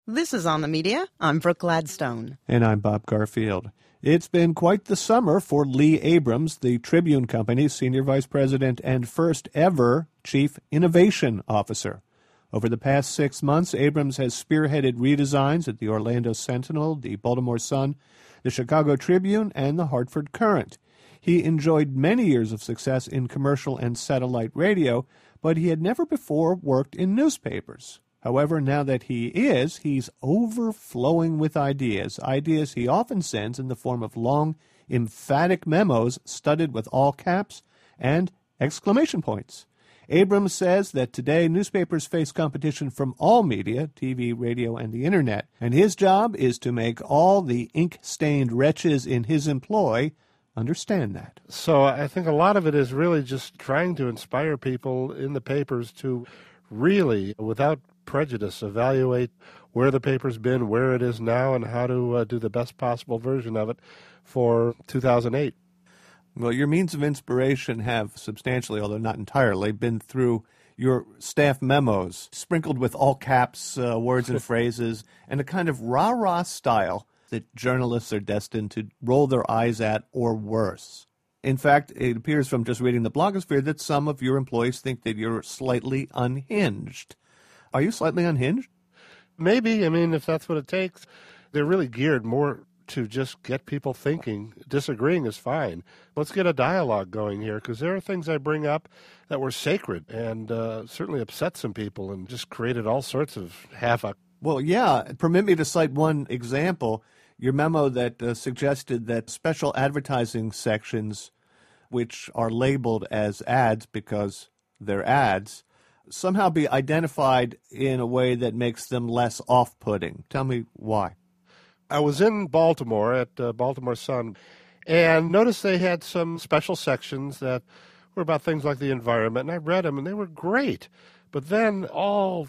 This is On the Media. I'm Brooke Gladstone. And I'm Bob Garfield. It's been quite the summer for Lee Abrams, the Tribune Company's Senior Vice President and first ever Chief Innovation Officer. Over the past 6 months, Abrams has spearheaded redesigns at the Orlando Sentinel, the Baltimore Sun, the Chicago Tribune, and the Hartford Courant. He enjoyed many years of success in commercial and satellite radio, but he had never before worked in newspapers. However, now that he's overflowing with ideas he often sends in the form of long, emphatic memos studded with all caps and exclamation points. Abrams says that today newspapers face competition from all media, TV, radio, and the Internet, and his job is to make all the ink-stained wretches in his employ understand that. So I think a lot of it is really just trying to inspire people in the papers to really, without prejudice, evaluate where the paper's been, where it is now, and how to do the best possible version of it for 2008. Well, your means of inspiration have substantially, although not entirely, been through your staff memos, sprinkled with all caps words and phrases, and a kind of rah-rah style that journalists are destined to roll their eyes at or worse. In fact, it appears from just reading the blogosphere that some of your employees think that you're slightly unhinged. Are you slightly unhinged? Maybe. I mean, if that's what it takes. They're really geared more to just get people thinking. Disagreeing is fine. Let's get a dialogue going here, because there are things I bring up that were sacred and certainly upset some people and just created all sorts of havoc. Well, yeah. Permit me to cite one example. Your memo that suggested that special advertising sections, which are labeled as ads because they're ads, somehow be identified in a way that makes them less off-putting. Tell me why. I was in Baltimore at Baltimore Sun and noticed they had some special sections that were about things like the environment, and I read them, and they were great. But then all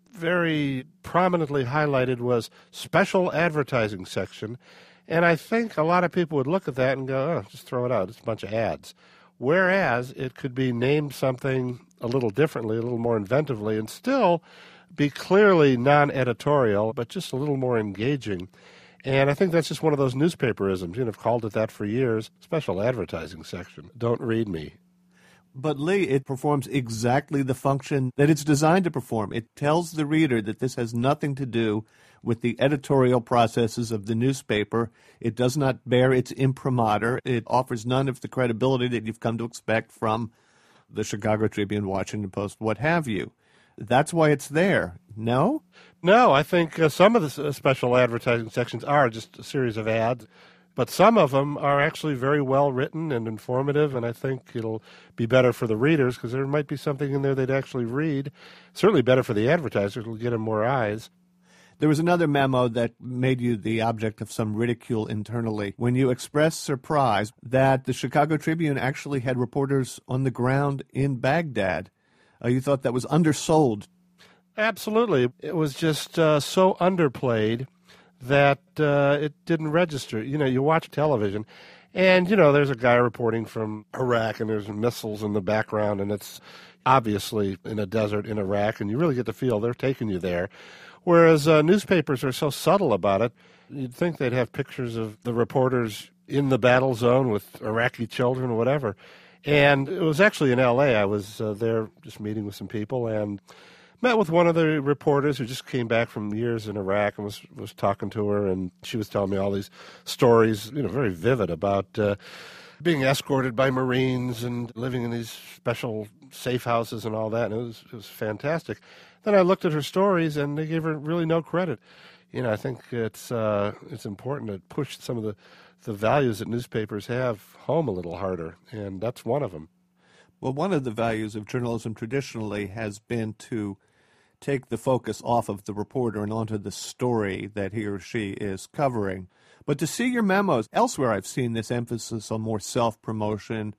very prominently highlighted was special advertising section, and I think a lot of people would look at that and go, oh, just throw it out, it's a bunch of ads. Whereas it could be named something a little differently, a little more inventively, and still be clearly non-editorial, but just a little more engaging. And I think that's just one of those newspaperisms. I've called it that for years. Special advertising section. Don't read me. But, Lee, it performs exactly the function that it's designed to perform. It tells the reader that this has nothing to do with the editorial processes of the newspaper. It does not bear its imprimatur. It offers none of the credibility that you've come to expect from the Chicago Tribune, Washington Post, what have you. That's why it's there. No? No, I think some of the special advertising sections are just a series of ads. But some of them are actually very well written and informative, and I think it'll be better for the readers because there might be something in there they'd actually read. Certainly better for the advertisers. It'll get them more eyes. There was another memo that made you the object of some ridicule internally when you expressed surprise that the Chicago Tribune actually had reporters on the ground in Baghdad. You thought that was undersold. Absolutely. It was just so underplayed that it didn't register. You watch television, and, there's a guy reporting from Iraq, and there's missiles in the background, and it's obviously in a desert in Iraq, and you really get the feel they're taking you there. Whereas newspapers are so subtle about it, you'd think they'd have pictures of the reporters in the battle zone with Iraqi children or whatever. And it was actually in L.A. I was there just meeting with some people, and met with one of the reporters who just came back from years in Iraq and was talking to her, and she was telling me all these stories, very vivid about being escorted by Marines and living in these special safe houses and all that, and it was fantastic. Then I looked at her stories, and they gave her really no credit. I think it's important to push some of the values that newspapers have home a little harder, and that's one of them. Well, one of the values of journalism traditionally has been to take the focus off of the reporter and onto the story that he or she is covering. But to see your memos, elsewhere I've seen this emphasis on more self-promotion,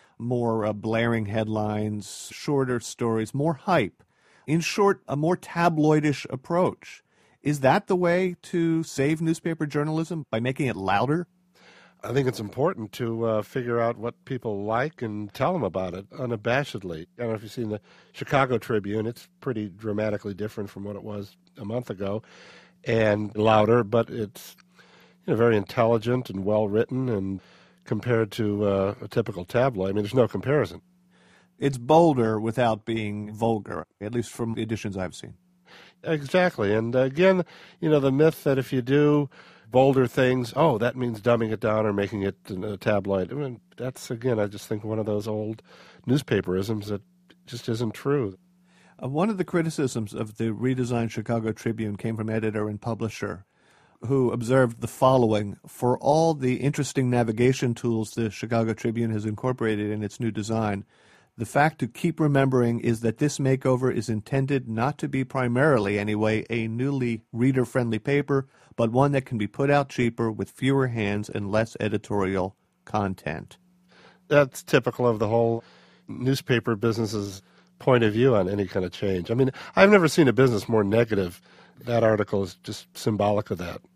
more blaring headlines, shorter stories, more hype. In short, a more tabloidish approach. Is that the way to save newspaper journalism, by making it louder? I think it's important to figure out what people like and tell them about it unabashedly. I don't know if you've seen the Chicago Tribune. It's pretty dramatically different from what it was a month ago. and louder, but it's very intelligent and well-written, and compared to a typical tabloid, I mean, there's no comparison. It's bolder without being vulgar, at least from the editions I've seen. Exactly. And again, the myth that if you do bolder things, that means dumbing it down or making it a tabloid. I mean, that's, again, I just think one of those old newspaperisms that just isn't true. One of the criticisms of the redesigned Chicago Tribune came from editor and publisher, who observed the following: for all the interesting navigation tools the Chicago Tribune has incorporated in its new design, the fact to keep remembering is that this makeover is intended not to be primarily, anyway, a newly reader-friendly paper, but one that can be put out cheaper with fewer hands and less editorial content. That's typical of the whole newspaper business's point of view on any kind of change. I mean, I've never seen a business more negative. That article is just symbolic of that.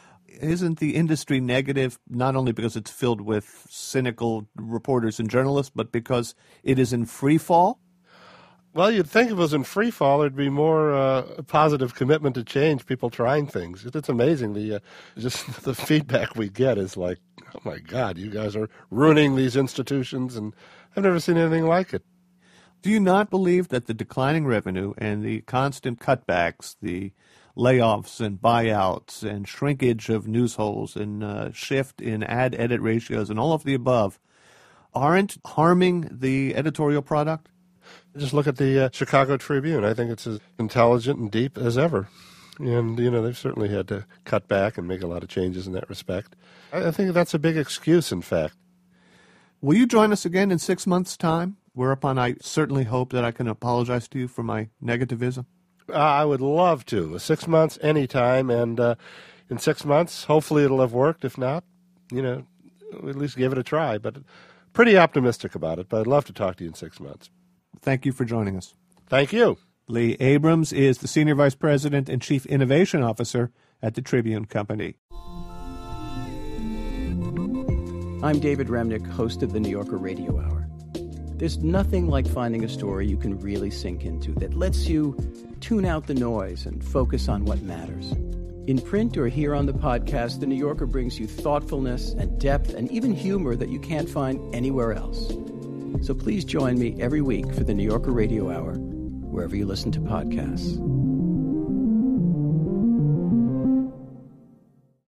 Isn't the industry negative not only because it's filled with cynical reporters and journalists, but because it is in free fall? Well, you'd think if it was in free fall, there'd be more positive commitment to change, people trying things. It's amazing. Just the feedback we get is like, oh, my God, you guys are ruining these institutions, and I've never seen anything like it. Do you not believe that the declining revenue and the constant cutbacks, the layoffs and buyouts and shrinkage of news holes and shift in ad-edit ratios and all of the above aren't harming the editorial product? Just look at the Chicago Tribune. I think it's as intelligent and deep as ever. And, they've certainly had to cut back and make a lot of changes in that respect. I think that's a big excuse, in fact. Will you join us again in 6 months' time? Whereupon I certainly hope that I can apologize to you for my negativism. I would love to. 6 months, anytime. And in 6 months, hopefully it'll have worked. If not, at least give it a try. But pretty optimistic about it. But I'd love to talk to you in 6 months. Thank you for joining us. Thank you. Lee Abrams is the Senior Vice President and Chief Innovation Officer at the Tribune Company. I'm David Remnick, host of the New Yorker Radio Hour. There's nothing like finding a story you can really sink into that lets you tune out the noise and focus on what matters. In print or here on the podcast, The New Yorker brings you thoughtfulness and depth and even humor that you can't find anywhere else. So please join me every week for the New Yorker Radio Hour, wherever you listen to podcasts.